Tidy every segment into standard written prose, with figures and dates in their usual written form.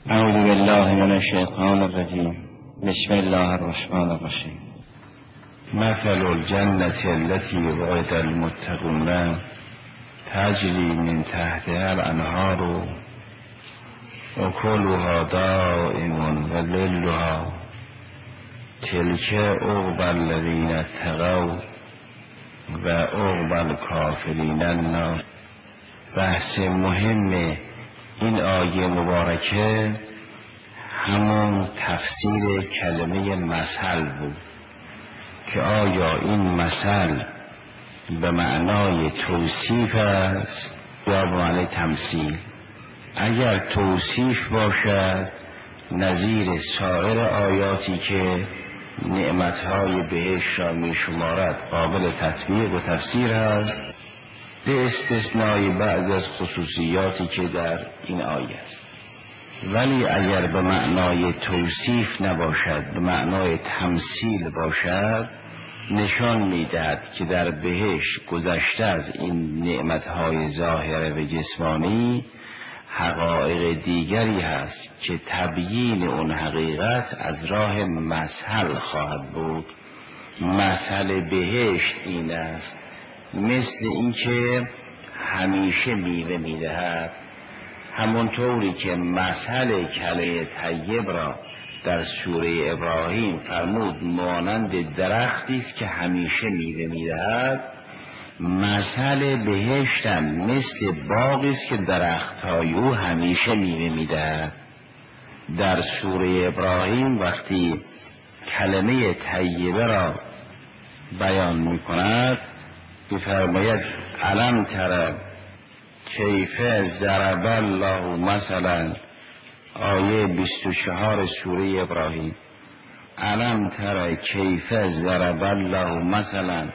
اعوذ بالله من الشیطان الرجیم. بسم الله الرحمن الرحیم. مثل الجنة التي وعد المتقون تجری من تحتها الانهار اکلها دائم و ظلها تلک عقبی الذین اتقوا و عقبی الکافرین النار. بحث مهم این آیه مبارکه همون تفسیر کلمه مثل بود که آیا این مثل به معنای توصیف است یا به معنای تمثیل. اگر توصیف باشد نظیر سایر آیاتی که نعمتهای بهشت را می شمارد قابل تطبیق و تفسیر است، به استثنای بعض از خصوصیاتی که در این آیه است. ولی اگر به معنای توصیف نباشد، به معنای تمثیل باشد، نشان میدهد که در بهشت گذشته از این نعمتهای ظاهره و جسمانی حقایق دیگری هست که تبیین اون حقیقت از راه مثل خواهد بود. مثل بهشت این است، مثل اینکه همیشه میوه میدهد، همونطوری که مثل کلمه طیب را در سوره ابراهیم فرمود مانند درختی است که همیشه میوه میدهد، مثل بهشت هم مثل باغی است که درخت‌های او همیشه میوه میدهد. در سوره ابراهیم وقتی کلمه طیبه را بیان میکند می‌فرماید الم تر کیف ضرب الله مثلا، آیه 24 سوره ابراهیم. الم تر کیف ضرب الله مثلا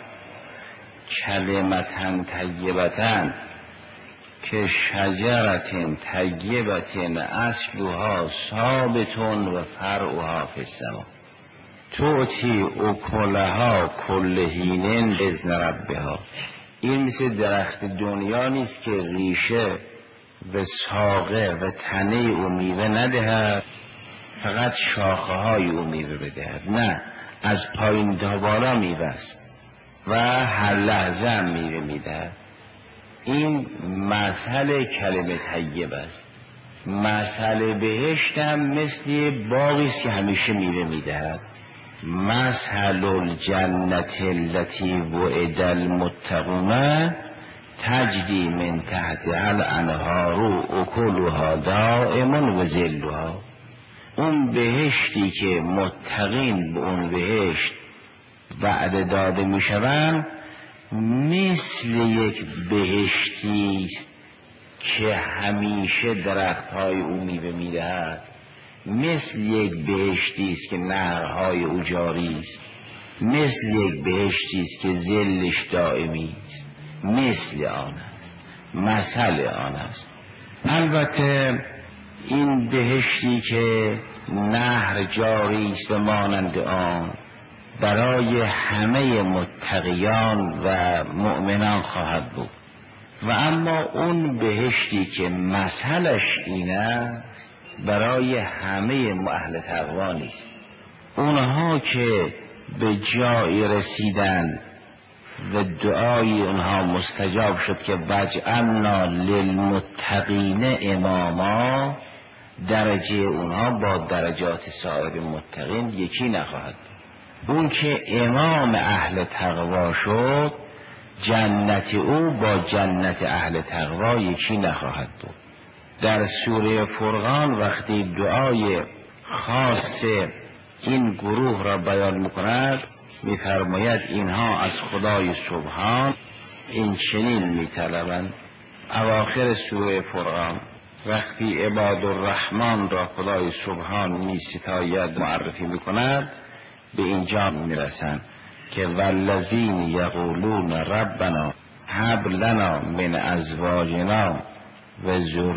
کلمة طیبة که شجرة طیبة اصلها ثابت و فرعها فی السماء تؤتی اکلها کل حین باذن ربها. این مثل درخت دنیا نیست که ریشه و ساقه و تنه او میوه ندهد، فقط شاخه های او میوه بدهد. نه، از پایین تا بالا میوه است و هر لحظه هم میوه میدهد. این مثل کلمه طیب است. مثل بهشت هم مثل باغی است که همیشه میوه میدهد. مثل الجنة التي وعد المتقون تجری من تحتها الانهار اکلها دائم و ظلها. اون بهشتی که متقین به اون بهشت وعده داده می شوند مثل یک بهشتی است که همیشه درختهای او میوه میدهد، مثل یک بهشتی است که نهرهای او جاری است، مثل یک بهشتی است که ظلش دائمی است، مثل آن است، مثل آن است. البته این بهشتی که نهر جاری است مانند آن برای همه متقیان و مؤمنان خواهد بود، و اما اون بهشتی که مثلش این است برای همه اهل تقوا نیست. اونها که به جایی رسیدن و دعای اونها مستجاب شد که وجعلنا للمتقین اماما، درجه اونها با درجات سایر متقین یکی نخواهد. اون که امام اهل تقوا شد جنت او با جنت اهل تقوا یکی نخواهد بود. در سوره فرقان وقتی دعای خاص این گروه را بیان میکند میفرماید اینها از خدای سبحان این چنین میطلبند. اواخر سوره فرقان وقتی عباد الرحمن را خدای سبحان میستاید معرفی میکند به اینجا میرسند که والذین یقولون ربنا هب لنا من ازواجنا و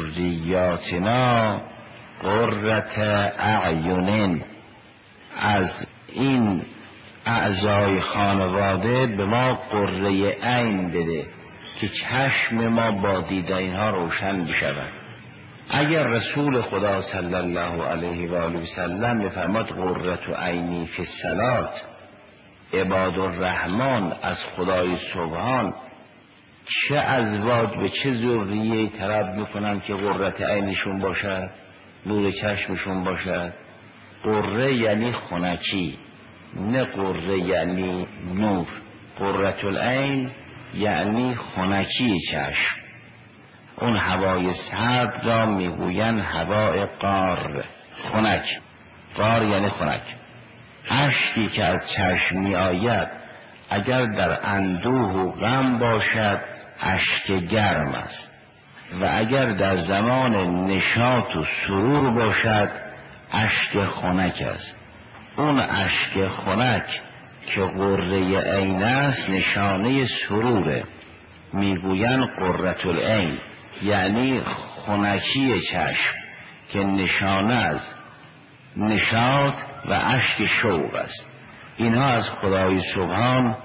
ذریاتنا قرة اعین، از این اعضای خانواده به ما قره عین بده که چشم ما با دیدن اینها روشن بشود. اگر رسول خدا صلی الله علیه و آله و سلم بفرماد قرة عینی فی الصلاة، عباد الرحمن از خدای سبحان چه ازواج به چه ذریه‌ای طلب میکنن که قرة عینشون باشد، نور چشمشون باشد؟ قره یعنی خنکی، نه قره یعنی نور. قرة العین یعنی خنکی چشم. اون هوای سرد را میگوین هوای قار، خنک. قار یعنی خنک. اشکی که از چشم می آید اگر در اندوه و غم باشد اشک گرم است، و اگر در زمان نشاط و سرور باشد اشک خنک است. اون اشک خنک که قره عین است نشانه سروره، میگوین قرة العین، یعنی خنکی چشم که نشانه از نشاط و اشک شوق است. اینها از خدای سبحان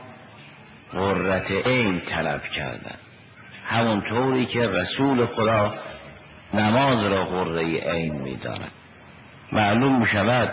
قرة عین طلب کردند، همونطوری که رسول خدا نماز را قرة عین می‌داند. معلوم می‌شود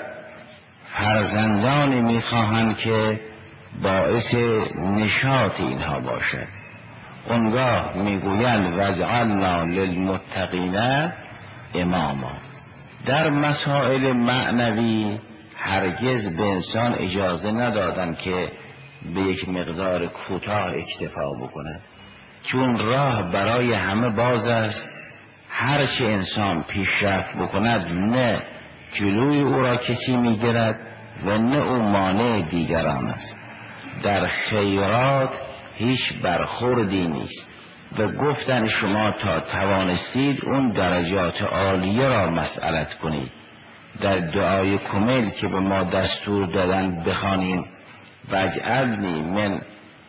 فرزندانی می‌خواهند که باعث نشاط اینها باشد. اونگاه میگویند وجعلنا للمتقین اماما. در مسائل معنوی هرگز به انسان اجازه ندادن که به یک مقدار کوتاه اکتفا بکنه، چون راه برای همه باز است. هرچه انسان پیشرفت بکند نه جلوی او را کسی میگیرد و نه او مانع دیگران است. در خیرات هیچ برخوردی نیست و گفتن شما تا توانستید اون درجات عالیه را مسئلت کنید. در دعای کمیل که به ما دستور دادن بخوانیم وجعلنی من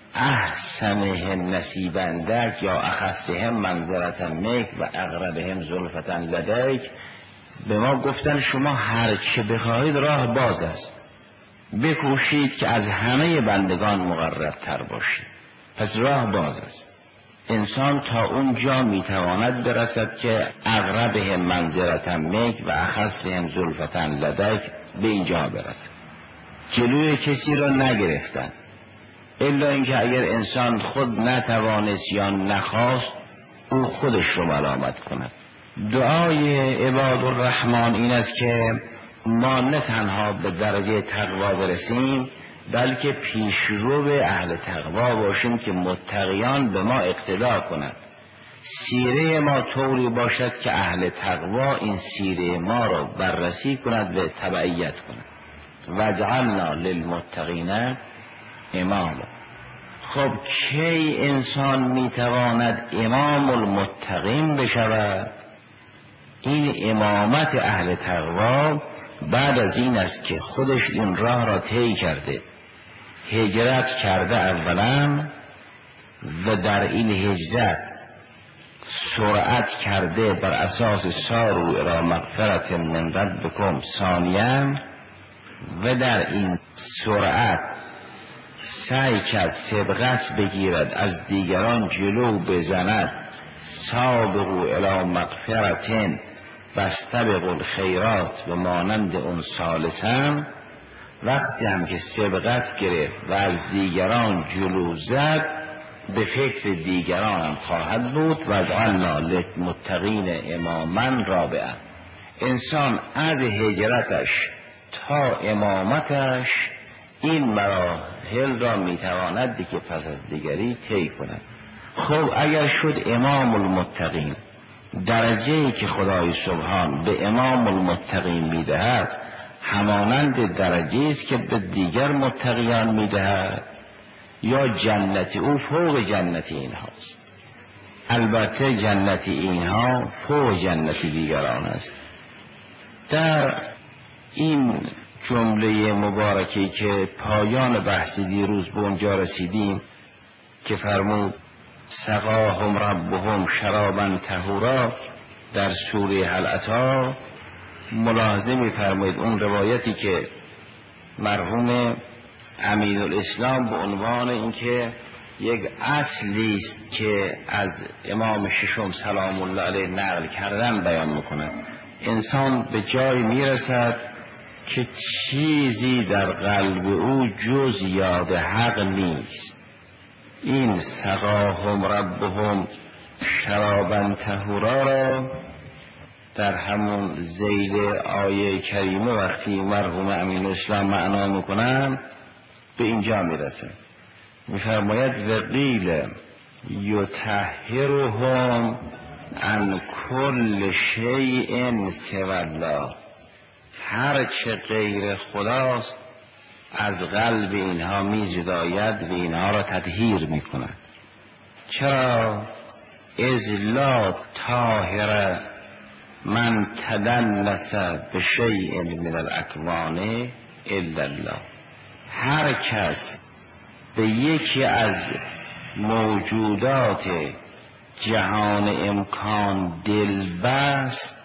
احسنهم نصیبندک یا اخصهم منزلتا منک و اقربهم زلفتا لدیک، به ما گفتن شما هر چه بخواهید راه باز است، بکوشید که از همه بندگان مقرب تر باشید. پس راه باز است. انسان تا اون جا میتواند برسد که اقربهم منزلتا منک و اخصهم زلفتا لدیک، به اینجا برسد. جلوی کسی را نگرفتن، الا اینکه اگر انسان خود نتوانست یا نخواست او خودش رو ملامت کند. دعای عباد الرحمن این است که ما نه تنها به درجه تقوا برسیم بلکه پیشرو اهل تقوا باشیم که متقیان به ما اقتدا کنند. سیره ما طوری باشد که اهل تقوا این سیره ما را بررسی کند و تبعیت کند. وجعلنا للمتقین اماما. خب کی انسان میتواند امام المتقین بشود؟ این امامت اهل تقوا بعد از این است که خودش این راه را طی کرده، هجرت کرده اولا و در این هجرت سرعت کرده بر اساس سارو الی مغفرت من ربکم ثانیا، و در این سرعت سعی کرد سبقت بگیرد، از دیگران جلو بزند. سابقوا الی مغفرت واستبقوا الخیرات و مانند اون ثالثا. وقتی هم که سبقت گرفت و از دیگران جلو زد به فکر دیگران هم خواهد بود. وجعلنا للمتقین اماما رابعا. انسان از هجرتش تا امامتش این مراحل را میتواند که پس از دیگری طی کند. خب اگر شد امام المتقین، درجه‌ای که خدای سبحان به امام المتقین میدهد همانند درجه‌ای است که به دیگر متقیان میدهد، یا جنت او فوق جنت اینهاست؟ البته جنت اینها فوق جنت دیگران است. در این جمله مبارکی که پایان بحث دیروز به اونجا رسیدیم که فرمود سقاهم ربهم شرابا طهورا در سوره هل اتی، ملاحظه می‌فرمایید اون روایتی که مرحوم امین الاسلام به عنوان اینکه یک اصلی است که از امام ششم سلام الله علیه نقل کردن بیان میکنه. انسان به جای میرسد که چیزی در قلب او جز یاد حق نیست. این سقاهم ربهم شرابا طهورا را در همون ذیل آیه کریمه وقتی مرحوم امین اسلام معنا میکنن به اینجا میرسه. میفرماید وقیل یطهرهم عن کل شیء سوی الله، هر چه غیر خداست از قلب اینها میزداید و اینها را تطهیر میکند. چرا؟ اذ لا طاهر من تدنس به شیء من الاکوان الا الله، هر کس به یکی از موجودات جهان امکان دل بست،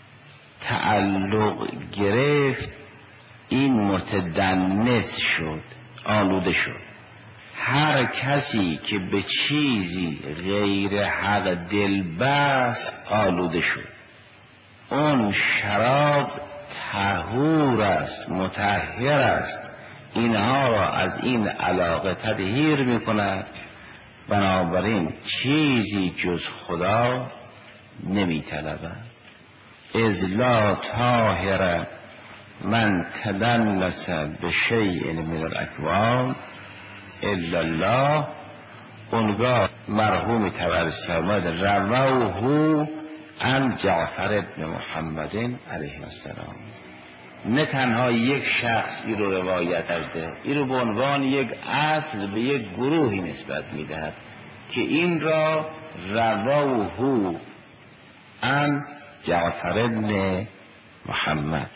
تعلق گرفت، این متدنس شد، آلوده شد. هر کسی که به چیزی غیر حق دل بست آلوده شد. اون شراب طهور است، مطهر است، اینها را از این علاقه تطهیر میکند. بنابراین چیزی جز خدا نمیطلبد. اذ لا طاهر من تدنس به شیء من الاکوان الا الله. اونگاه مرحوم طبرسی فرمود رووه عن جعفر ابن محمد علیه السلام. نه تنها یک شخص این رو روایت کرده، این رو به عنوان یک اصل به یک گروهی نسبت میدهد که این را رووه عن جعفر ابن محمد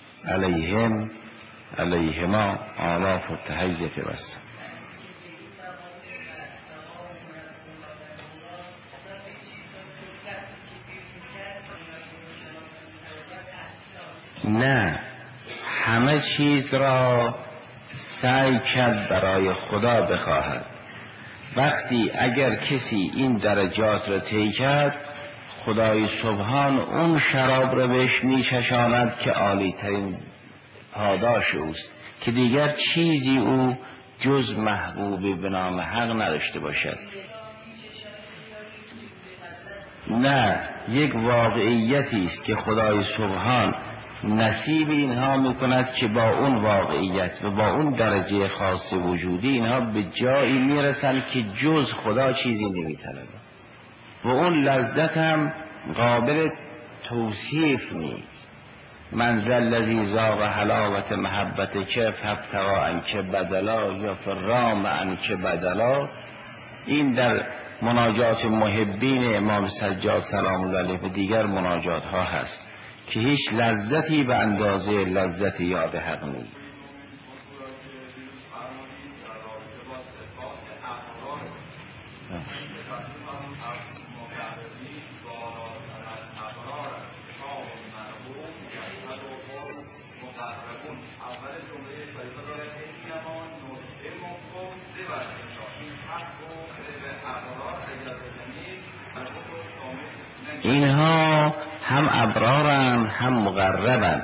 علیهما آلاف التحیت و السلام. نه، همه چیز را سعی کرد برای خدا بخواهد. وقتی اگر کسی این درجات را طی کرد، خدای سبحان اون شراب را بهش میچشاند که عالی ترین پاداش اوست، که دیگر چیزی او جز محبوبی به نام حق نداشته باشد. نه، یک واقعیتی است که خدای سبحان نصیب اینها میکند که با اون واقعیت و با اون درجه خاص وجودی اینها به جایی میرسند که جز خدا چیزی نمیطلبند و اون لذت هم قابل توصیف نیست. من ذا الذی ذاق حلاوت محبت که فابتغى عنک بدلا یا فرام عنک بدلا. این در مناجات محبین امام سجاد سلام الله علیه و دیگر مناجات ها هست که هیچ لذتی به اندازه لذت یاد حق نیست. اینها هم ابرارن هم مقربن.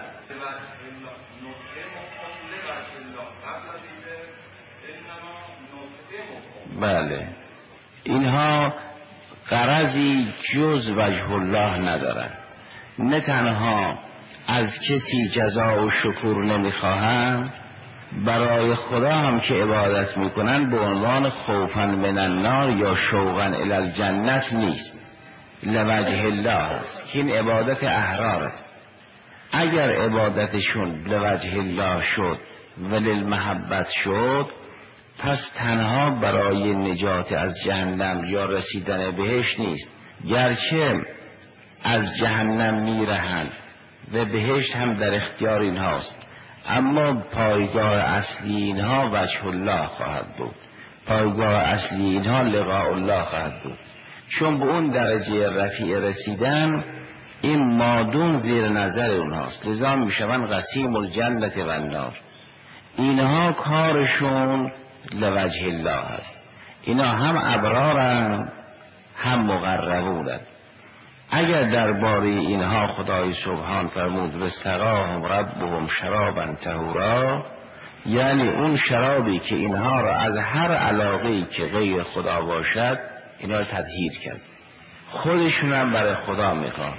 بله، اینها غرضی جز وجه الله ندارن. نه تنها از کسی جزا و شکر نمیخواهند، برای خدا هم که عبادت میکنن به عنوان خوفا من النار یا شوقا الی الجنت نیست، لوجه الله است که این عبادت احراره. اگر عبادتشون لوجه الله شد و للمحبت شد، پس تنها برای نجات از جهنم یا رسیدن بهش نیست، گرچه از جهنم میرهند و بهشت هم در اختیار اینهاست، اما پایگاه اصلی اینها وجه الله خواهد بود، پایگاه اصلی اینها لقاء الله خواهد بود. چون به اون درجه رفیع رسیدن، این مادون زیر نظر اونهاست، لذا میشون قسیم الجنت و النار. اینها کارشون لوجه الله است. اینا هم ابرارن هم مقربونن. اگر درباره اینها خدای سبحان فرمود و سقاهم ربهم شرابا طهورا، یعنی اون شرابی که اینها را از هر علاقه‌ای که غیر خدا باشد اینا را تطهیر کرد، خودشون هم برای خدا میخوان.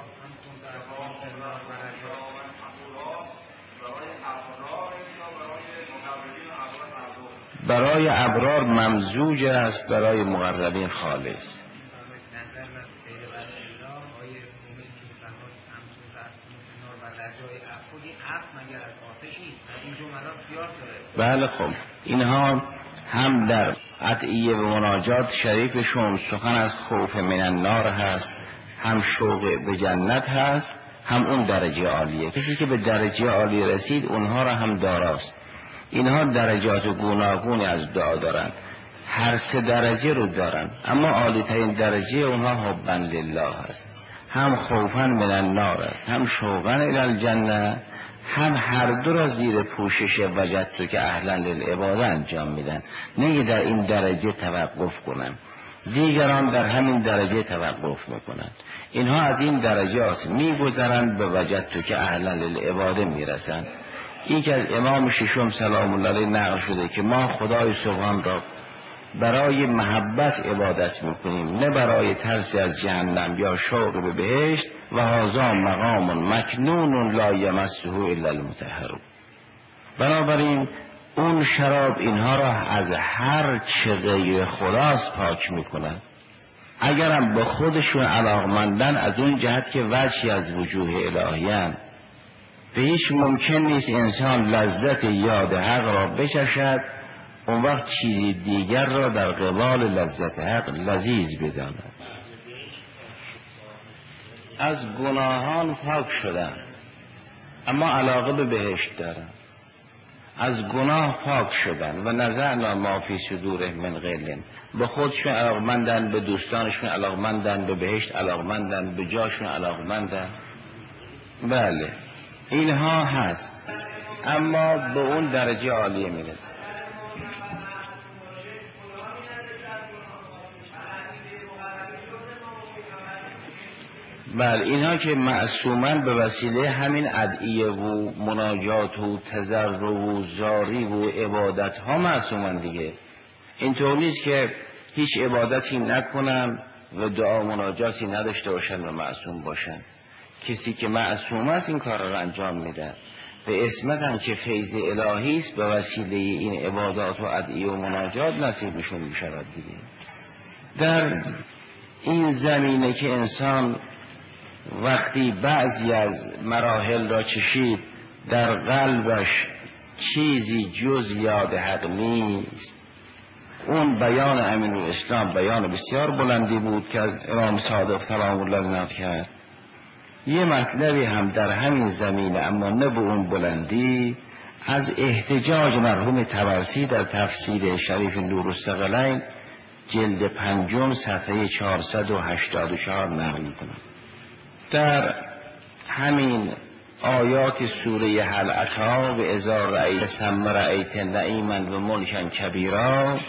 برای ابرار ممزوج است، برای مقربین خالص. بله خب اینها هم در ادعیه و مناجات شریفشون سخن از خوف من النار هست، هم شوق به جنت هست، هم اون درجه عالیه. کسی که به درجه عالی رسید اونها را هم داراست. اینها درجات گوناگونی از دعا دارن، هر سه درجه رو دارن، اما عالی ترین درجه اونها حبا لله هست، هم خوفا من النار است، هم شوقا الی الجنه، هم هر دو را زیر پوشش وجدتو که اهلا للعباده انجام میدن. نه در این درجه توقف کنن، دیگران در همین درجه توقف میکنن. اینها از این درجات میگذرن به وجدتو که اهلا للعباده میرسن. این که از امام ششم سلام الله علیه نقل شده که ما خدای سبحان را برای محبت عبادت میکنیم، نه برای ترس از جهنم یا شوق به بهشت. و هذا مقام مکنون لا یمسه الا المطهرون. بنابراین اون شراب اینها را از هر چه غیر خداست پاک میکنند. اگرم به خودشون علاقمندن از اون جهت که وجهی از وجوه الهیان، به هیچ ممکن نیست انسان لذت یاد حق را بچشد اون وقت چیزی دیگر را در قبال لذت حق لذیذ بداند. از گناهان پاک شدن اما علاقه به بهشت دارن. از گناه پاک شدن و نزعنا ما فی صدورهم من غل، به خودشون علاقمندن، به دوستانشون علاقمندن، به بهشت علاقمندن، به جاشون علاقمندن. بله اینها هست، اما به اون درجه عالیه میرسه. بله اینها که معصومن به وسیله همین ادعیه و مناجات و تضرع و زاری و عبادت ها معصومن دیگه. اینطور نیست که هیچ عبادتی نکنن و دعا مناجاتی نداشته باشن و معصوم باشن. کسی که معصوم است این کار را انجام میده. به اسمت هم که فیض الهی است، به وسیله این عبادات و ادعیه و مناجات نصیبشون میشود دیگه. در این زمینه که انسان وقتی بعضی از مراحل را چشید در قلبش چیزی جز یاد حق نیست، اون بیان امین الاسلام بیان بسیار بلندی بود که از امام صادق سلام الله علیه نقل کرد. یه مطلبی هم در همین زمینه اما نه به اون بلندی از احتجاج مرحوم طبرسی در تفسیر شریف نور الثقلین جلد 5 صفحه 484 نقل می‌کنم. در همین آیات سوره هل اتی و اذا رأیت ثم رأیت نعیما و ملکا کبیرا،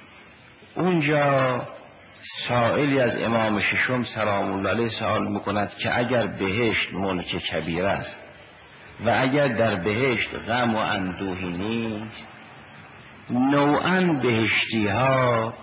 اونجا سائلی از امام ششم سلام الله علیه سوال میکند که اگر بهشت ملک کبیر است و اگر در بهشت غم و اندوهی نیست، نوعاً بهشتی ها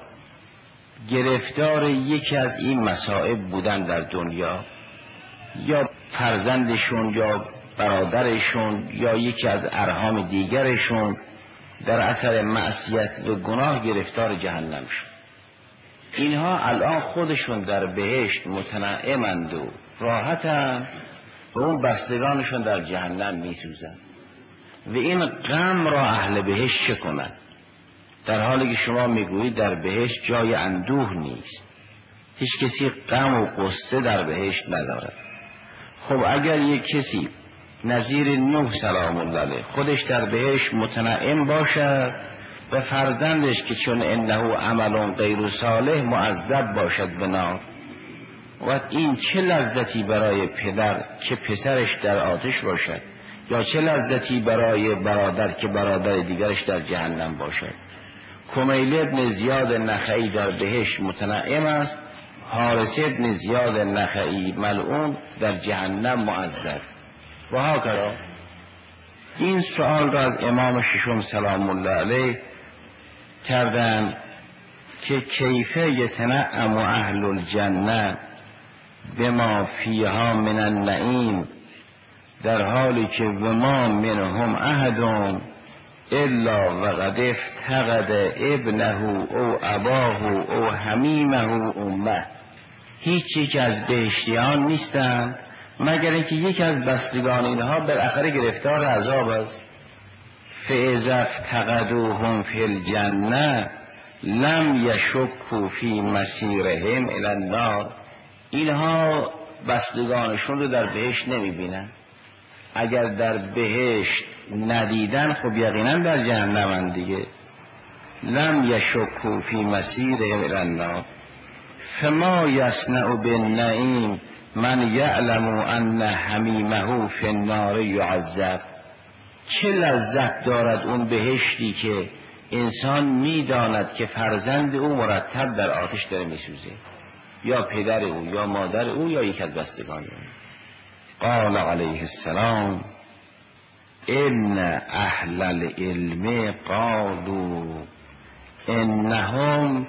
گرفتار یکی از این مصائب بودن در دنیا، یا فرزندشون یا برادرشون یا یکی از ارحام دیگرشون در اثر معصیت و گناه گرفتار جهنم شد. اینها الان خودشون در بهشت متنعمند و راحتند و اون بستگانشون در جهنم میسوزند و این غم را اهل بهشت چه کنند؟ در حالی که شما میگویید در بهشت جای اندوه نیست، هیچ کسی غم و غصه در بهشت ندارد. خب اگر یک کسی نظیر نوح سلام الله علیه خودش در بهشت متنعم باشد و فرزندش که چون انه عمل غیر صالح معذب باشد به نار، و این چه لذتی برای پدر که پسرش در آتش باشد، یا چه لذتی برای برادر که برادر دیگرش در جهنم باشد. کمیل ابن زیاد نخعی در بهشت متنعم است، حارث ابن زیاد نخعی ملعون در جهنم معذب. و هاکذا. این سوال را از امام ششم سلام الله علیه کردند که کیفه یتنعم اهل الجنه بما فیها من النعیم، در حالی که وما منهم احد الا وقد افتقد ابنه او اباه او حمیمه امه. هیچ یک از بهشتیان نیستند مگر اینکه یک از بستگان اینها بالاخره گرفتار عذاب است. فاذا افتقدوهم فی الجنه لم یشکوا فی مسیرهم الی النار. اینها بستگانشون رو در بهشت نمیبینن. اگر در بهشت ندیدن خب یقینا در جهنم دیگه. لم یشکوا فی مسیرهم الی النار. فما یصنع بالنعیم من یعلم ان حمیمه فی النار یعذب. چه لذت دارد اون بهشتی که انسان میداند که فرزند او مرتب در آتش داره میسوزه، یا پدر او یا مادر او یا یک از بستگان او. قال علیه السلام ان اهل العلم قالوا انهم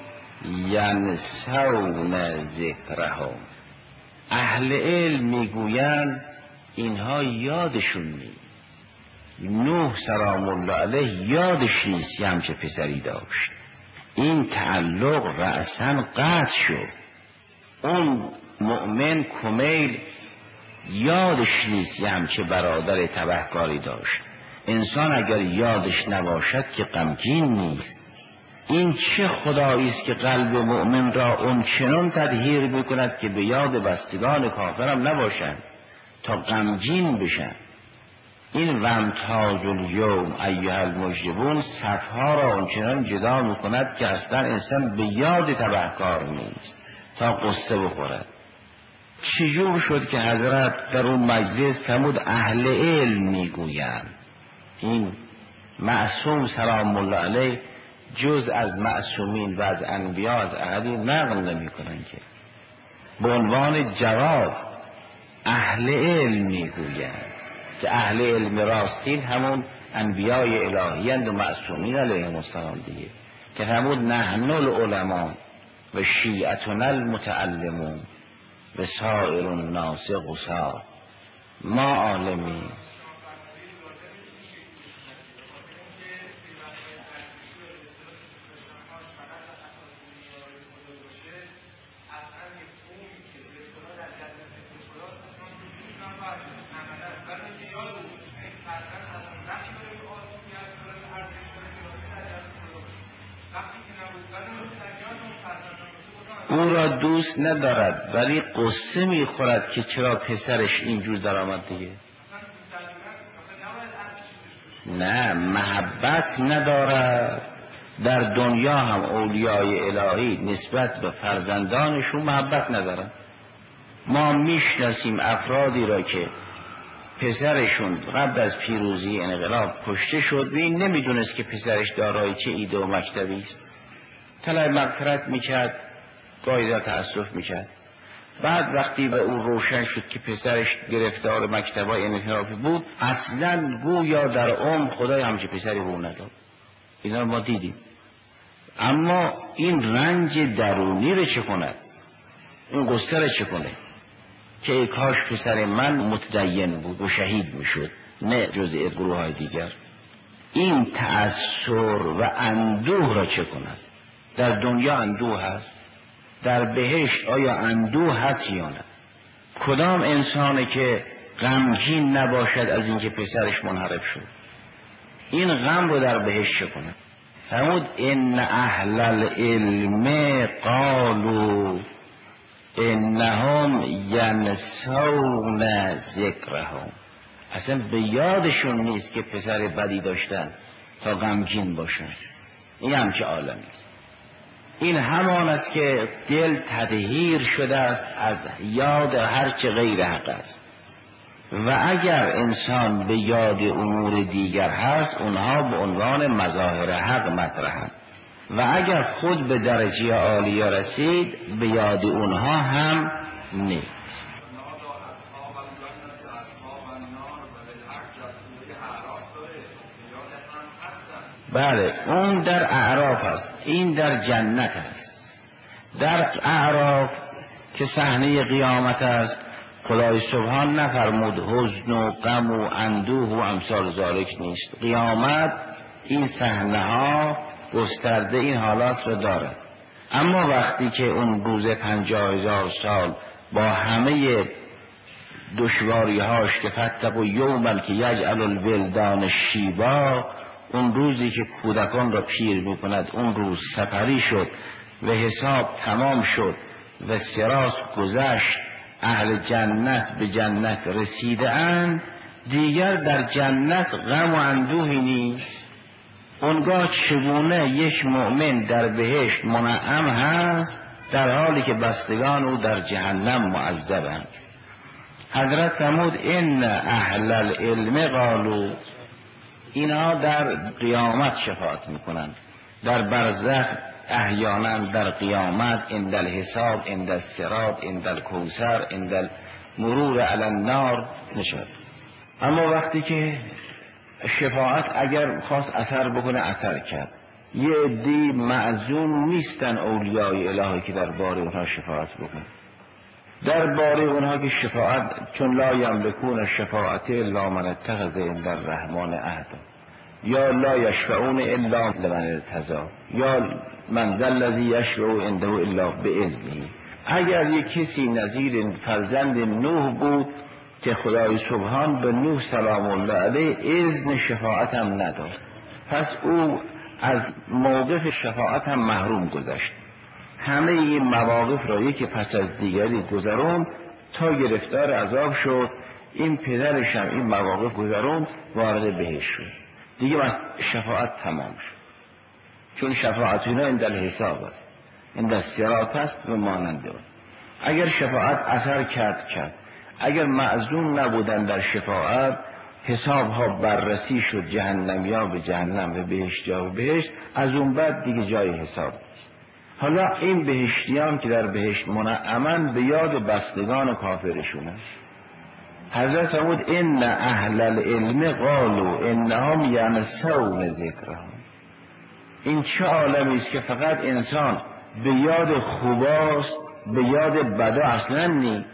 ینسون ذکرهم. اهل علم میگویند اینها یادشون نیست. نوح سلام الله علیه یادش نیست یه همچه پسری داشت. این تعلق رأساً قطع شد. اون مؤمن کمیل یادش نیست یه همچه برادر تبهکاری داشت. انسان اگر یادش نباشد که غمگین نیست. این چه خدایی است که قلب مؤمن را اون چنان تطهیر میکند که به یاد بستگان کافرم نباشند تا غمگین بشن. این وامتاز الیوم ایها المجرمون صفها را اونچنان جدا میکند که اصلا انسان به یاد تبهکار نیست تا قصه بخورد. چجور شد که حضرت در اون مجلس فرمود اهل علم میگویند؟ این معصوم سلام الله علیه جز از معصومین و از انبیا از احدی نقل نمی کنند که به عنوان جواب اهل علم میگویند که اهل علم راستین همون انبیای الهیند و معصومین علیهم السلام دیگه، که فرمود نحن العلماء و شیعتنا المتعلمون و سائر الناس غثا. ما عالمین. او را دوست ندارد ولی قصه میخورد که چرا پسرش اینجور در آمد دیگه. نه محبت ندارد. در دنیا هم اولیای الهی نسبت به فرزندانشون محبت ندارد. ما میشناسیم افرادی را که پسرشون قبل از پیروزی انقلاب کشته شد و این نمیدونست که پسرش دارای چه ایده و مکتبی است. طلب مغفرت میکرد، گاهی در تأسف میکرد. بعد وقتی به او روشن شد که پسرش گرفتار مکتبای انحرافی بود، اصلا گویا در عمر خدای همچه پسری به او نداد. اینا رو ما دیدیم. اما این رنج درونی رو چه کند؟ این قصه رو چه کنه؟ که ای کاش پسر من متدین بود و شهید میشد، نه جزء گروه های دیگر. این تأثر و اندوه را چه کند؟ در دنیا اندوه هست؟ در بهشت آیا اندوه هست یا نه؟ کدام انسانه که غمگین نباشد از اینکه پسرش منحرف شد؟ این غم رو در بهشت چه کند؟ فرمود ان اهل العلم قالوا انهم ینسون ذکرهم. اصلا به یادشون نیست که پسر بدی داشتن تا غمگین باشن. این همچه عالمی است. این همان است که دل تطهیر شده است از یاد هرچه غیر حق است و اگر انسان به یاد امور دیگر هست اونها به عنوان مظاهر حق مطرحند. و اگر خود به درجه عالیه رسید به یاد اونها هم نیست. بله اون در اعراف است، این در جنت است. در اعراف که صحنه قیامت است خدای سبحان نفرمود حزن و غم و اندوه و امثال ذالک نیست. قیامت این صحنه ها گسترده این حالات رو دارد. اما وقتی که اون روز 50,000 سال با همه دشواری هاش که فتقوا یوما که یجعل الولدان شیبا، اون روزی که کودکان را پیر می کند، اون روز سپری شد و حساب تمام شد و صراط گذشت، اهل جنت به جنت رسیده اند، دیگر در جنت غم و اندوهی نیست. اونگاه چگونه یک مؤمن در بهشت منعم هست در حالی که بستگان او در جهنم معذبند. حضرت فرمود ان اهل العلم قالوا، اینها در قیامت شفاعت میکنند، در برزخ احیانا در قیامت، عند الحساب، عند الصراط، عند الکوثر، عند المرور علی النار نشد. اما وقتی که شفاعت اگر خواست اثر بکنه اثر کرد، یه عده‌ای معزوم نیستن اولیای الهی که درباره اونها شفاعت بکنه. درباره اونها که شفاعت، چون لا یملکون الشفاعت الا من اتخذ عند الرحمن عهدا، یا لا یشفعون الا لمن ارتضی، یا من ذا الذی یشفع عنده الا باذنه. اگر یک کسی نظیر فرزند نوح بود که خدای سبحان به نوح سلام الله علیه اذن شفاعت هم نداد، پس او از موقف شفاعت هم محروم گذشت. همه این مواقف را یکی پس از دیگری گذرون تا گرفتار عذاب شد. این پدرش هم این مواقف گذرون وارد بهشت شد. دیگه شفاعت تمام شد، چون شفاعت اینا این در حساب است، این در صراط است و ماننده است. اگر شفاعت اثر کرد، اگر معزوم نبودن در شفاعت، حساب ها بررسی شد، جهنمیا به جهنم و بهشتیا به بهشت، از اون بعد دیگه جای حساب نیست. حالا این بهشتیان که در بهشت منعمن به یاد بستگان کافرشون است. حضرت فرمود ان اهل العلم قالوا انهم ینسون ذکرهم. این چه عالمی است که فقط انسان به یاد خوباست، به یاد بدا اصلا نی.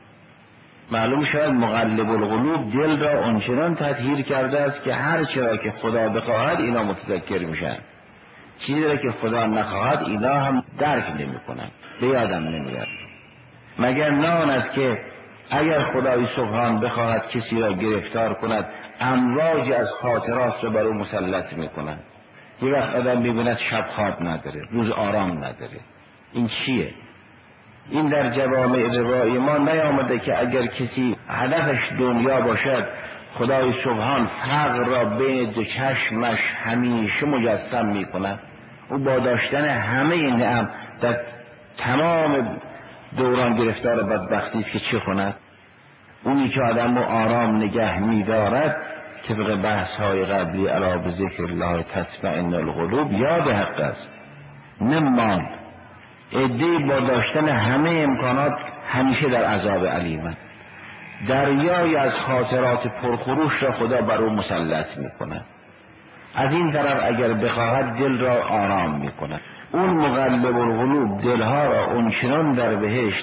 معلوم شاید مقلب القلوب دل را آنچنان تطهیر کرده است که هر چرا که خدا بخواهد اینا متذکر میشن، چیزی را که خدا نخواهد اینا هم درک نمی کنن، به یادم نمیاد. مگر نان است که اگر خدای سبحان بخواهد کسی را گرفتار کند امواج از خاطرات را بر او مسلط میکنند. یه وقت آدم میبیند شب خواب نداره، روز آرام نداره. این چیه؟ این در جوامع روایی ما نیامده که اگر کسی هدفش دنیا باشد خدای سبحان فقر را بین دو چشمش همیشه مجسم میکند. او با داشتن همه این نعم در تمام دوران گرفتار بدبختی است که چه کند؟ اونی که آدم رو آرام نگه می‌دارد طبق بحث‌های قبلی الا بذکر الله تطمئن القلوب، یاد حق است، نه مال. عده‌ای با داشتن همه امکانات همیشه در عذاب علیمند. دریای از خاطرات پرخروش را خدا بر او مسلط می‌کند. از این طرف اگر بخواهد دل را آرام می‌کند. اون مقلب القلوب دلها را اونچنان در بهشت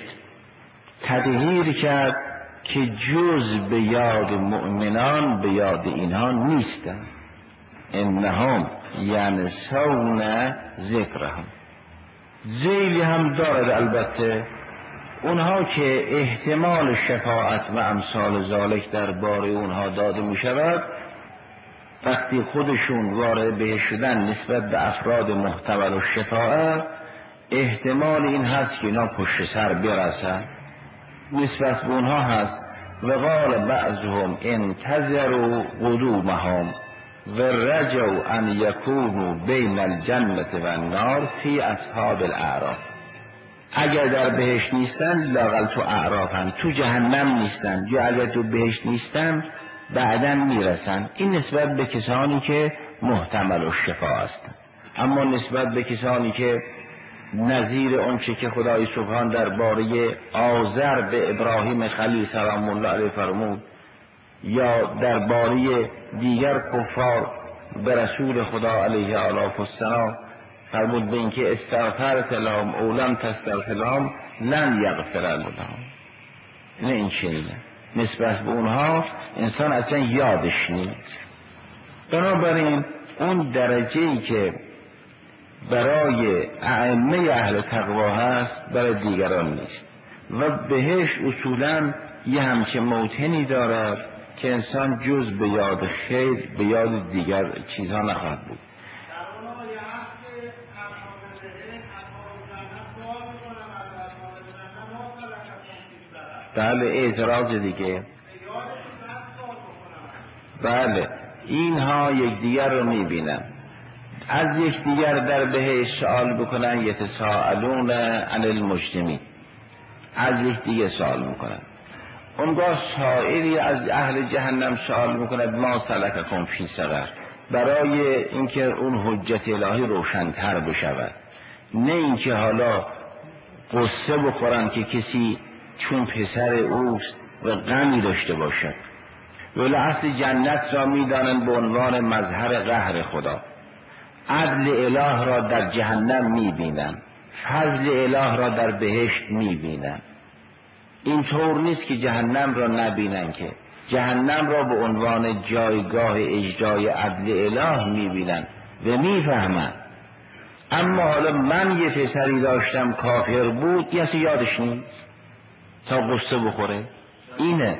تطهیر کرد که جز به یاد مؤمنان به یاد اینها نیستند. انهم ینسون ذکرهم. ذیلی هم دارد البته، اونها که احتمال شفاعت و امثال ذالک در باره اونها داده می شود، وقتی خودشون وارد بهشت شدن نسبت به افراد محتمل و شفاعت، احتمال این هست که اینا پشت سر برسن، نسبت به اونها هست. و قال بعضهم انتظروا قدومهم و رجوا ان یکونوا بین الجنة و النار فی اصحاب الاعراف. اگر در بهشت نیستن لااقل تو اعرافن، تو جهنم نیستن، یا اگر تو بهشت نیستن بعداً میرسن. این نسبت به کسانی که محتمل و شفا هستند. اما نسبت به کسانی که نظیر آنچه که خدای سبحان درباره آزر به ابراهیم خلیل سلام الله علیه فرمود یا درباره دیگر کفار به رسول خدا علیه آلاف السلام فرمود به اینکه استغفرت لهم او لم تستغفر لهم لن یغفر لهم. نه این چیزه نسبت به اونها انسان اصلا یادش نیست. بنابراین اون درجه‌ای که برای ائمه اهل تقوا هست برای دیگران نیست و بهش اصولا یه همچه موطنی دارد که انسان جز به یاد خیر به یاد دیگر چیزها نخواهد بود. بله اعتراض دیگه. بله اینها یکدیگر رو میبینن، از یکدیگر در بهشت سوال بکنن، یتساءلون عن المجرمین، از یکدیگر سوال میکنن. اونگاه سائلی از اهل جهنم سوال میکند ما سلککم فی سقر، برای اینکه اون حجت الهی روشن‌تر بشود، نه اینکه حالا قصه بخورن که کسی چون پسر اوست و غمی داشته باشد. ولی اصل جنت را میدانند به عنوان مظهر قهر خدا، عدل اله را در جهنم میبینند، فضل اله را در بهشت میبینند. این طور نیست که جهنم را نبینن، که جهنم را به عنوان جایگاه اجرای عدل اله میبینن و میفهمن. اما حالا من یه پسری داشتم کافر بود، یه اصلا یادش نیست تا قصه بخوره. اینه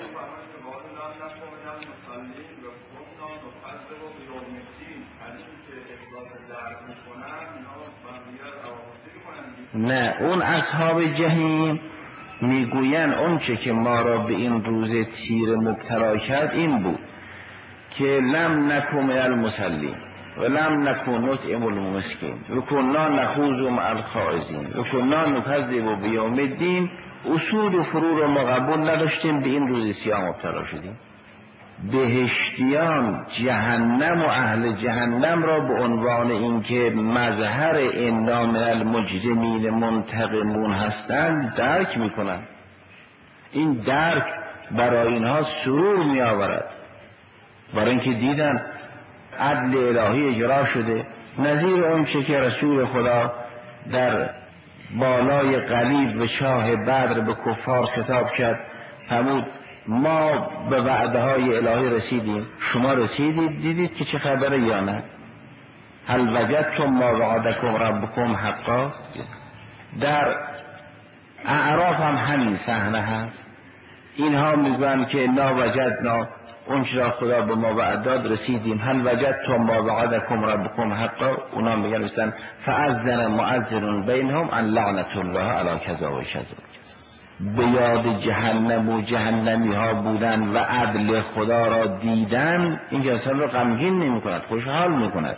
نه، اون اصحاب جهنم میگوین اون چه که ما را به این روز تیر مبتلا کرد این بود که لم نکن من المصلین و لم نکن نطعم المسکین و کنا نخوض مع الخائضین و کنا نکذب بیوم الدین. اصول و فروع را ما قبول نداشتیم، به این روز سیاه مبتلا شدیم. بهشتیان جهنم و اهل جهنم را به عنوان اینکه مظهر انا من المجرمین منتقمون هستند درک میکنند. این درک برای اینها سرور می آورد، برای اینکه دیدن عدل الهی اجرا شده، نظیر اون چه که رسول خدا در بالای قلیب و شاه بدر به کفار خطاب کرد، فرمود ما به وعده های الهی رسیدیم، شما رسیدید؟ دیدید که چه خبره یا نه؟ هل وجدتم ما وعدکم ربکم حقا؟ در اعراف هم همین صحنه هست. اینها میگن که نا وجدنا، اون چرا خدا به ما وعده داد رسیدیم. هل وجدتم ما وعدکم ربکم حقا؟ اونا میگن مثلا فاذن مؤذن بینهم ان لعنت الله علی کذا و کذا. به یاد جهنم و جهنمی ها بودن و عدل خدا را دیدن، این انسان را غمگین نمی کند، خوشحال می کند.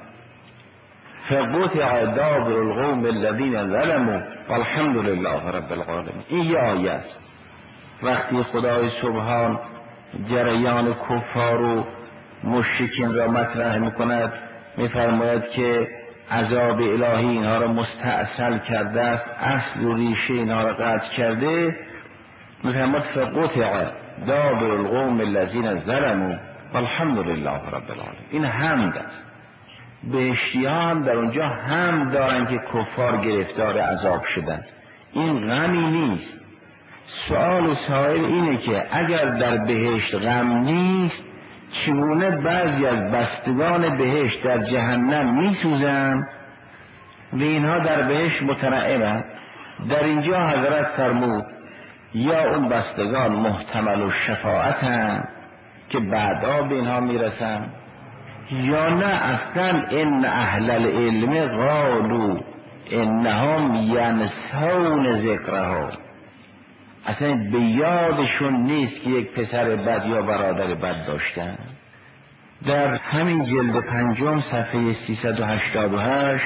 فقطع دابر القوم الذین ظلموا والحمد لله رب العالمین. این یه آیه است. وقتی خدای سبحان جریان کفار و مشرکین را مطرح می کند، می فرماید که عذاب الهی اینها را مستأصل کرده است، اصل و ریشه اینها را قطع کرده. میفرماید فقطع دابر القوم الذین ظلموا والحمد لله رب العالمین. این حمد است. بهشتیان در اونجا حمد دارن که کفار گرفتار عذاب شدن. این غمی نیست. سؤال سائل اینه که اگر در بهشت غم نیست، چگونه بعضی از بستگان بهشت در جهنم میسوزند و اینها در بهشت متنعمند؟ در اینجا حضرت فرمود یا اون بستگان محتمل و شفاعتن که بعدا به اینها میرسن، یا نه اصلا ان اهل العلم قالوا انهم ینسون ذکرها، اصلا به یادشون نیست که یک پسر بد یا برادر بد داشتن. در همین جلد 5 صفحه 388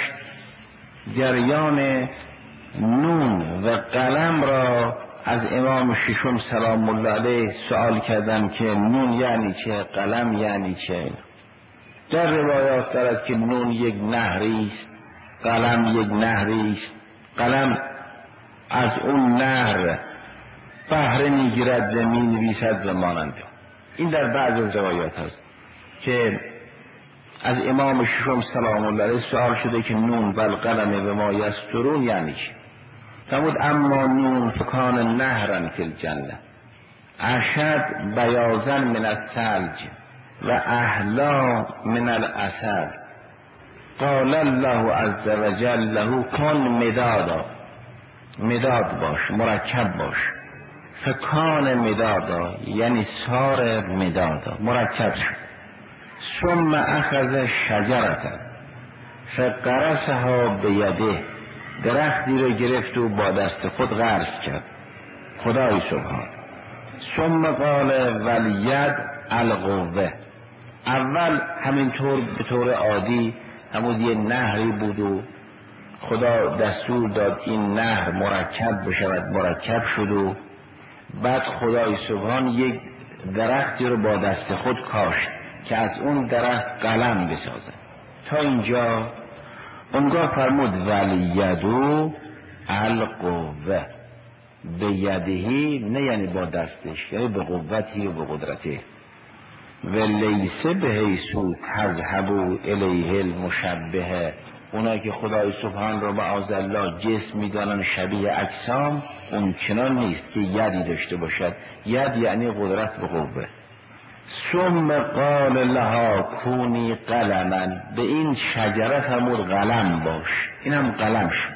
جریان نون و قلم را از امام ششم سلام الله علیه سوال کردن که نون یعنی چه، قلم یعنی چه. در روایات دارد که نون یک نهری است قلم یک نهری است، قلم از اون نهر بهره میگیرد و مینویسد و مانند. این در بعض از روایات هست که از امام ششم سلام الله علیه سوال شده که نون و القلم و ما یسطرون یعنی چی؟ فرمود اما نون فکان نهرا فی الجنه اشد بیاضا من الثلج و احلا من العسل قال الله عز وجل له کن مدادا، مداد باش، مرکب باش. فکان مدادا یعنی سار مدادا، مرکب شد. ثم اخذ شجرتا فقرسها بیده، درختی رو گرفت و با دست خود غرس کرد، خدای سبحان. ثم قال والید القوه، اول همینطور به طور عادی همون یه نهری بود و خدا دستور داد این نهر مرکب بشود، مرکب شد و بعد خدای سبحان یک درختی رو با دست خود کاشت که از اون درخت قلم بسازه. تا اینجا اونگاه فرمود ولیدو القوه، به یدهی نه یعنی با دستش، یعنی به قوتی و به قدرته. و لیسه به حیثو تذهبو الیه المشبهه، اونایی که خدای سبحان رو معاذالله جسم میدانن شبیه اجسام، اون چنان نیست که یدی داشته باشد. ید یعنی قدرت و قوه. ثم قال لها کونی قلما، به این شجره فرمود قلم باش، اینم قلم شد.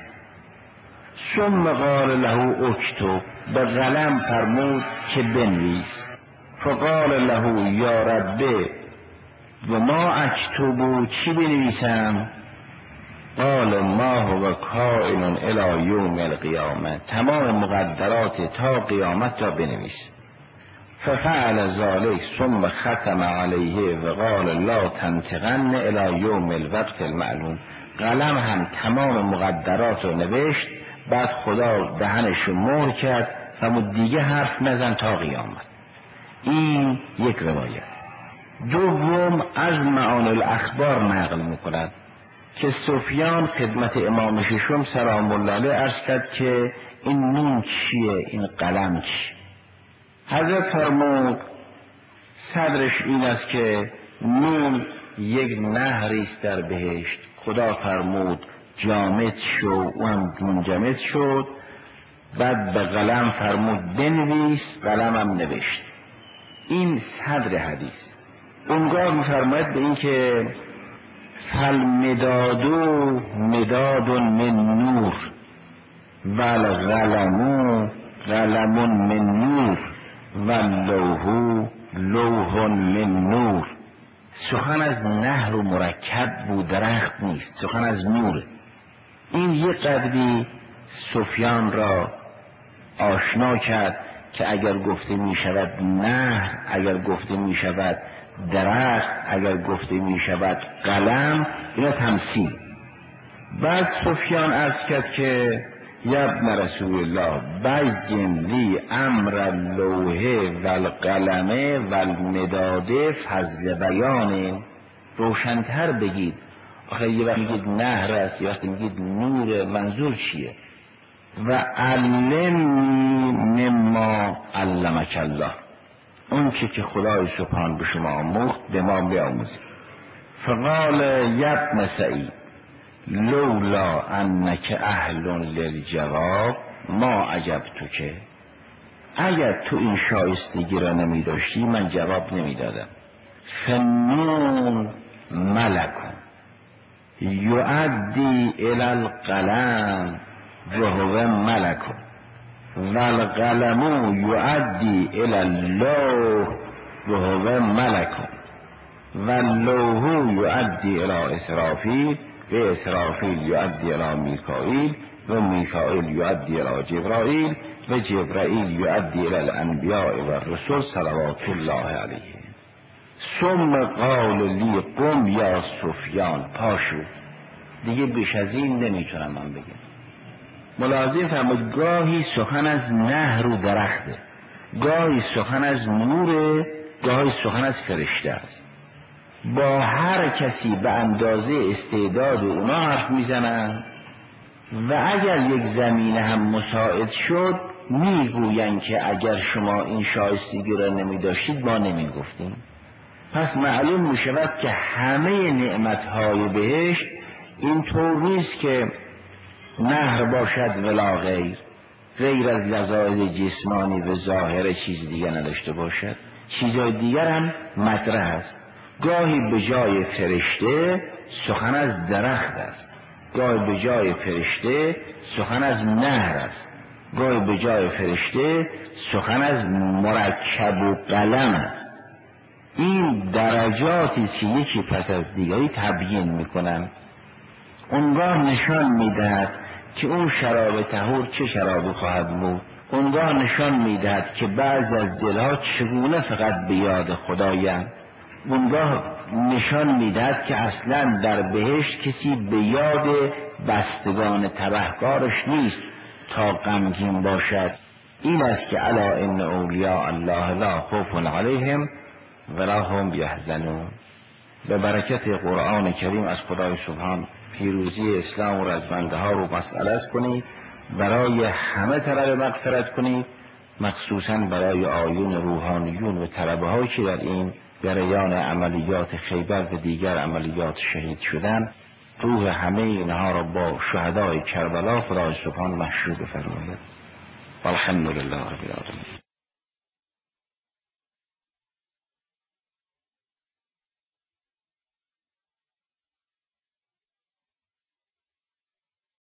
ثم قال له اکتب، به قلم فرمود که بنویس. فقال له یا ربه و ما اکتبو، چی بنویسم؟ قال ما هو کائن الی یوم القیامه، تمام مقدرات تا قیامت را بنویس. ففعل ذلك ثم ختم علیه و قال لا تنطقن الی یوم الوقت المعلوم، قلم هم تمام مقدرات رو نوشت، بعد خدا دهنش مهر کرد فرمود دیگه حرف نزن تا قیامت. این یک روایت. دوم از معانی الاخبار نقل میکند که سفیان خدمت امام ششم سلام الله علیه عرض کرد که این نون چیه، این قلم چیه؟ حضرت فرمود صدرش این است که نون یک نهری است در بهشت، خدا فرمود جامد شو، اونم منجمد شد. بعد به قلم فرمود بنویس، قلمم نوشت. این صدر حدیث. اونگاه میفرماید به این که فالمدادو مداد من نور والقلمو قلم من نور واللوح لوح من نور. سخن از نهر و مرکب بود، درخت نیست، سخن از نوره. این یک قدری سفیان را آشنا کرد که اگر گفته می شود نهر، اگر گفته می شود درخت، اگر گفته می شود قلم، اینا تمثیل. بعد سفیان عرض کرد که یا ابن رسول الله بین لی امر اللوح والقلم والمداد فضل بیان، روشنتر بگید. آخه یه وقت میگید نهر است، یه وقت میگید نور، منظور چیه؟ و علمنی مما علمک الله، اون که خدای سبحان به شما آموخت به ما بیاموزید. فقال ابن سعید لولا انک اهل للجواب ما عجبت، که اگر تو این شایستگی را نمی داشتی من جواب نمی دادم. فنون ملکون یؤدی الی القلم و هو ملکون والقلم یؤدی الی اللوح و هو ملکون واللوح یؤدی الی اسرافیل و اسرافیل یؤدی الی میکائیل و میکائیل یؤدی الی جبرائیل و جبرائیل یؤدی الی الانبیاء و الرسل صلوات الله علیه. ثم قال لی قم یا سفیان، پاشو، دیگه بیش از این نمیتونم من بگم. ملاحظه فرمود گاهی سخن از نهر و درخته، گاهی سخن از نوره، گاهی سخن از فرشته است. با هر کسی به اندازه استعداد اونا حرف میزنن و اگر یک زمینه هم مساعد شد میگوین که اگر شما این شایستگی را نمیداشتید ما نمیگفتیم. پس معلوم میشود که همه نعمتهای بهشت این طور نیست که نهر باشد ولا غیر از لذایذ جسمانی و ظاهر چیز دیگر نداشته باشد، چیزهای دیگر هم مطرح است. گاهی به جای فرشته سخن از درخت است، گاهی به جای فرشته سخن از نهر است، گاهی به جای فرشته سخن از مرکب و قلم است. این درجاتی که یکی پس از دیگری تبیین میکنن، اونگاه نشان میدهد که اون شراب طهور چه شرابی خواهد بود. اونگاه نشان میدهد که بعض از دلها چگونه فقط به یاد خدایند. اونگاه نشان میدهد که اصلا در بهشت کسی به یاد بستگان تبهکارش نیست تا غمگین باشد. این است که الا ان اولیاء الله لا خوف علیهم ولا هم یحزنون. به برکت قرآن کریم از خدای سبحان پیروزی اسلام و رزمنده ها رو مسئلت کنید، برای همه طلب مغفرت کنید، مخصوصا برای آیون روحانیون و طلبه هایی که در این جریان عملیات خیبر و دیگر عملیات شهید شدن، روح همه اینها را با شهدای کربلا خدای سبحان محشور بفرماید. والحمد لله رب العالمین.